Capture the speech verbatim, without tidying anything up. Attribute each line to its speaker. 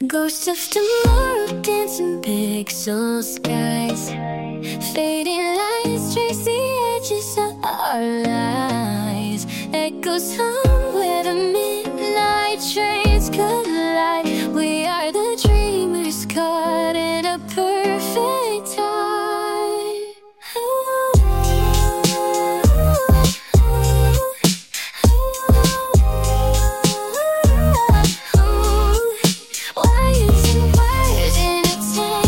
Speaker 1: Ghosts of tomorrow dancing pixel skies. Fading lights trace the edges of our lives. Echoes hum where the midnight trains collide. We are the dreamers caught